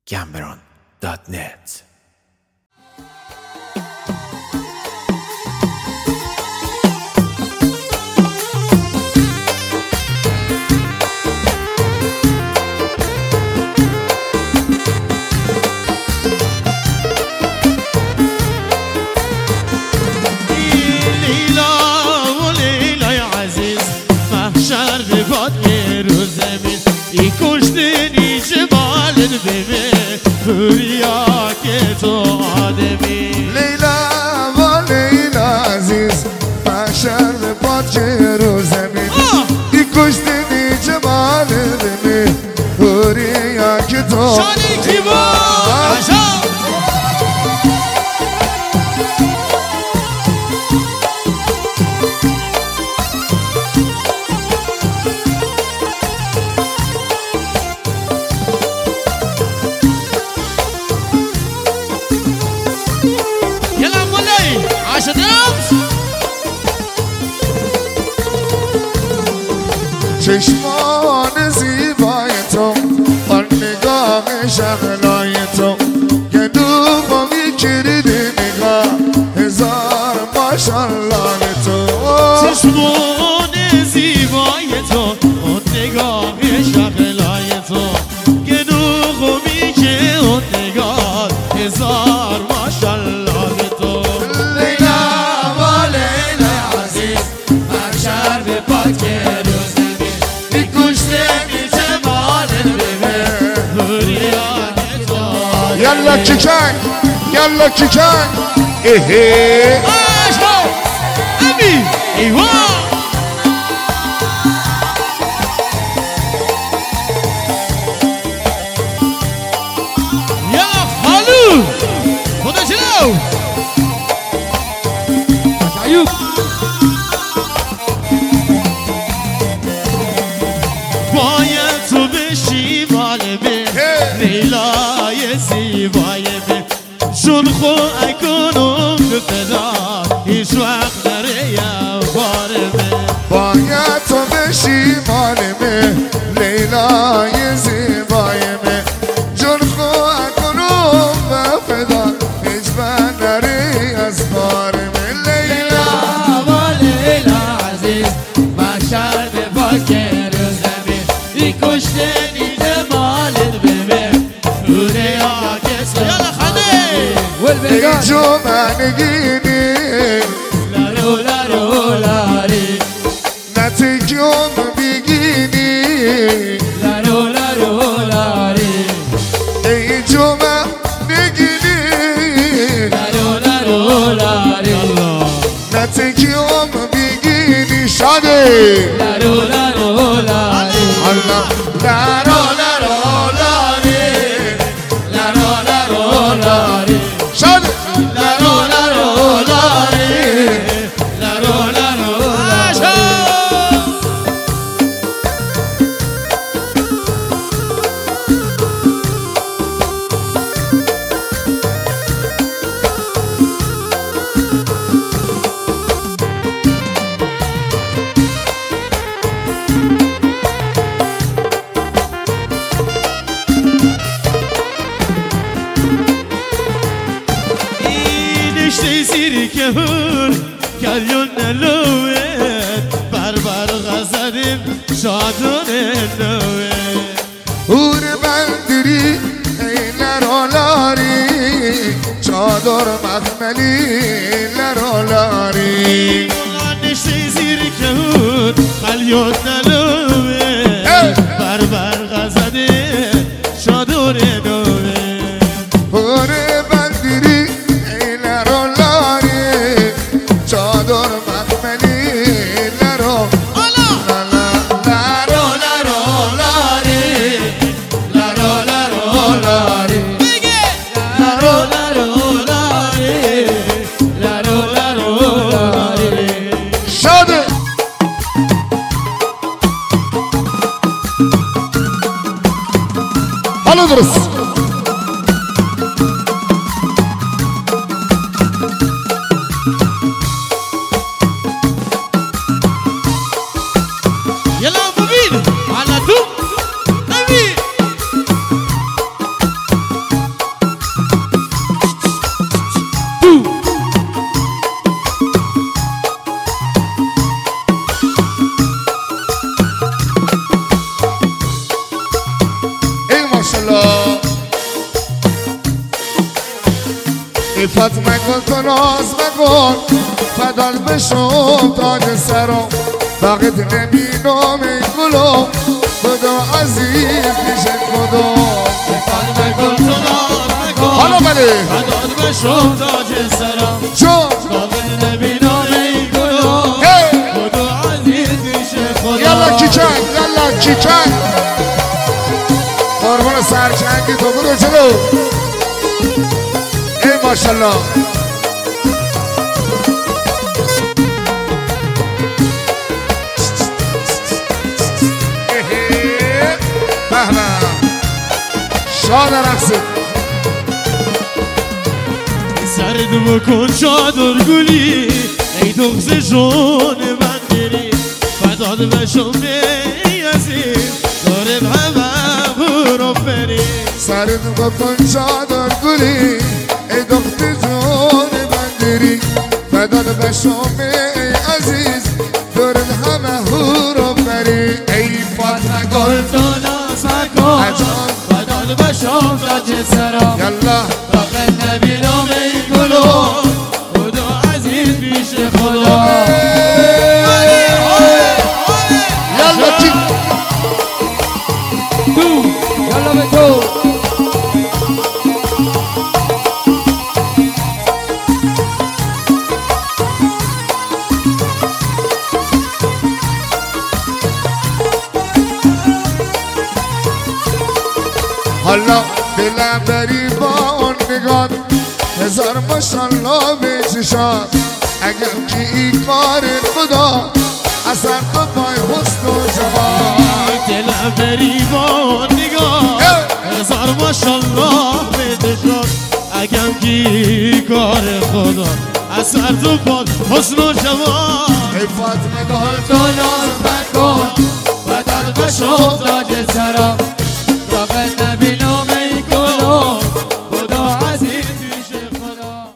Cameron.net. کشتنی جمالت ببه بریا که تو آدمی لیلا و لیلا عزیز محشر به پاک رو زمین ای کشتنی جمالت ببه بریا که تو شانی کی با چشمان زیبای تو آن نگاه شغلای تو یه دوبامی کرد نگاه هزار ماشالله تو چشمان زیبای تو آن نگاه شغلای تو یه دوبامی که آن نگاه هزار ماشالله تو لیلا و لیلا عزیز محشر به پاک يلا كيكان يلا كيكان ايه اشو امي ايوه يا خالو خدا شنو ايوب باید تو بشی مال من لیلای زیبای من چون خو اکنم به فدا هیچ وقت نره یا بار من باید تو بشی مال من لیلای زیبای من چون خو اکنم به فدا هیچ وقت نره از بار من لیلا و لیلا عزیز محشر به پاک رو زمین ای کشتنی جمالت ببین روده آکس یالا خنده ای جمعنگینی لارو لارو لاری نتیجم بگینی لارو لارو لاری ای جمعنگینی لارو لارو لاری نتیجم بگینی شده لارو لارو لاری الله لارو لارو لاری لارو لارو لاری شده لارو لارو لاری لارو لارو لاری که هر کلیون نلوه بربر غزدیم شادون نوه هور بندری ای لرولاری چادر مخملی لرولاری نشته زیر که هر کلیون نلوه بربر غزدیم شادون نوه هور بندری ای لرولاری چادر مخملی لرو حالا درست فاطمه گل تو ناز مکن فدات بشم تاج سرم فقط نبینم ای گلم خدا عزیز پیش خدا فاطمه گل تو ناز مکن حالا بله فدات بشم تاج سرم چون فقط نبینم ای گلم خدا عزیز پیش خدا یالا کیچک قربون سرچنگی تو برو جلو ای ماشالله شاد رقصه سرد بکن چادر گلی ای دغز جون من بری فدات بشم ای عزیز داره همه برو بری سرد بکن چادر گلی ای دخت جون بندری فدات بشم ای عزیز دارد همه هورو بری ای فاطمه گل تو ناز مکن فدات بشم تاج سرم یالا فقط نبینم ای گلم خدا عزیز پیش خدا یالا کی تو یالا به تو حالا دلم بری با اون نگاه هزار ماشالله به چشات اگر که این کار خدا اثر تو پای حسن و جمال دلم بری با نگاه هزار ماشالله بدشاد اگم کی کار خدا اثر تو پاد حسن و جمال ای فاطمه گل تو ناز مکن فدات بشم تاج سرم فقط نبینم ای گلم خدا عزیز پیش خدا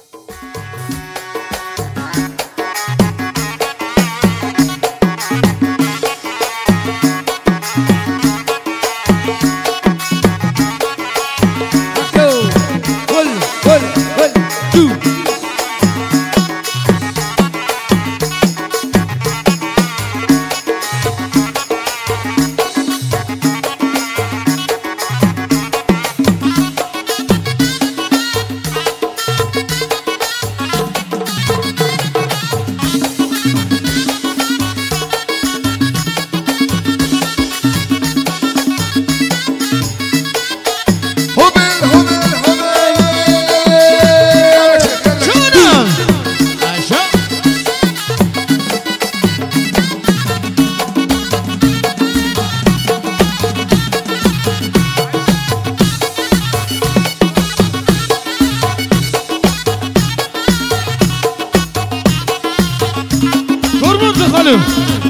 خانم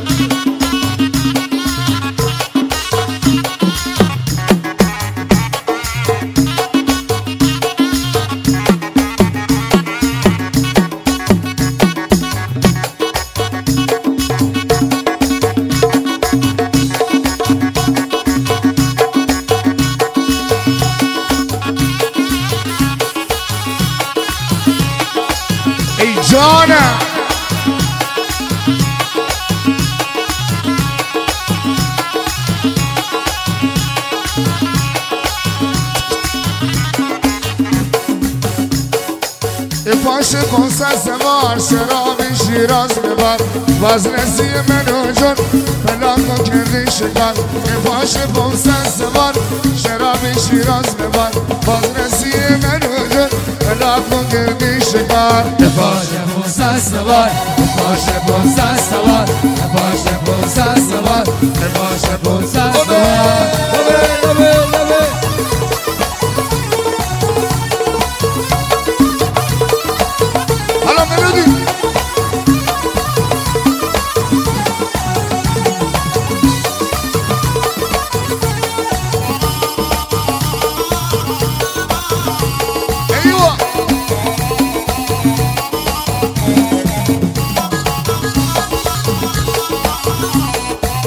ای جانم پاش کنسه سوار شراب شیراز ببر باز رسی منو جان پلاکو کردی شکر پاش کنسه سوار شراب شیراز ببر باز رسی منو جان پلاکو کردی شکر پاش کنسه سوار پاش کنسه سوار پاش کنسه سوار پاش کنسه سوار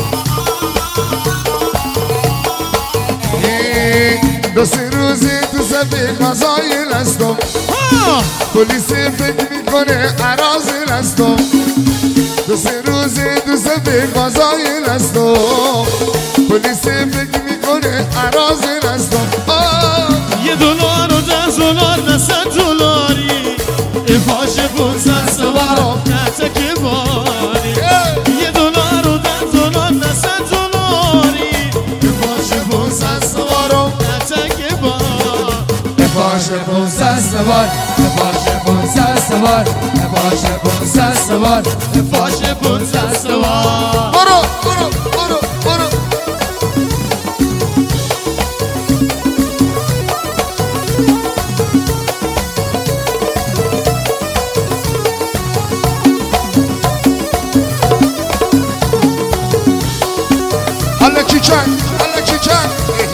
دو سه روزی تو سفید مسایل هستم پلیس فکر میکنه عرازل هستم 2 3 روزه 2 سفید مسایل هستم پلیس فکر میکنه عرازل هستم $1 و $10 $100 فاش 500 سوارم نتک باری $1 و $10 $100 فاش 500 سوارم نتک باری فاش 500 سوار فاش 500 سوار فاش 500 سوار فاش 500 سوار برو برو برو برو حالا چیچن حالا چیچن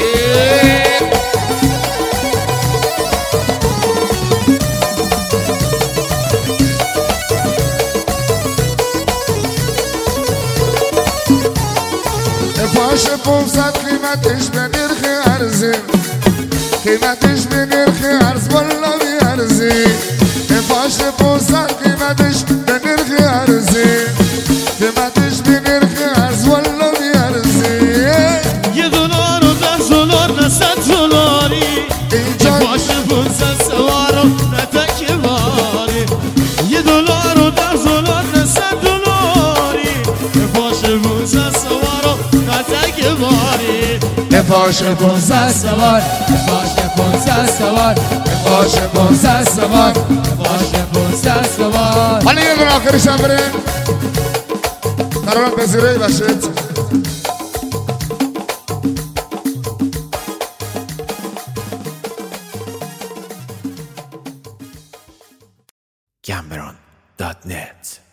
فاش 500 قیمتش به نرخ ارزی قیمتش به نرخ ارز والا بیارزی فاش 500 قیمتش به نرخ ارزی قیمتش به نرخ ارز والا بیارزی $1 و $10 $100 فاش 500 سوارم نتک باری $1 و $10 $100 فاش 500 سوارم نتک باری فاش 500 سوار فاش 500 سوار فاش 500 سوار فاش 500 سوار حالا یه دونه آخرش هم بریم قرارم پذیرایی باشید Cameron.net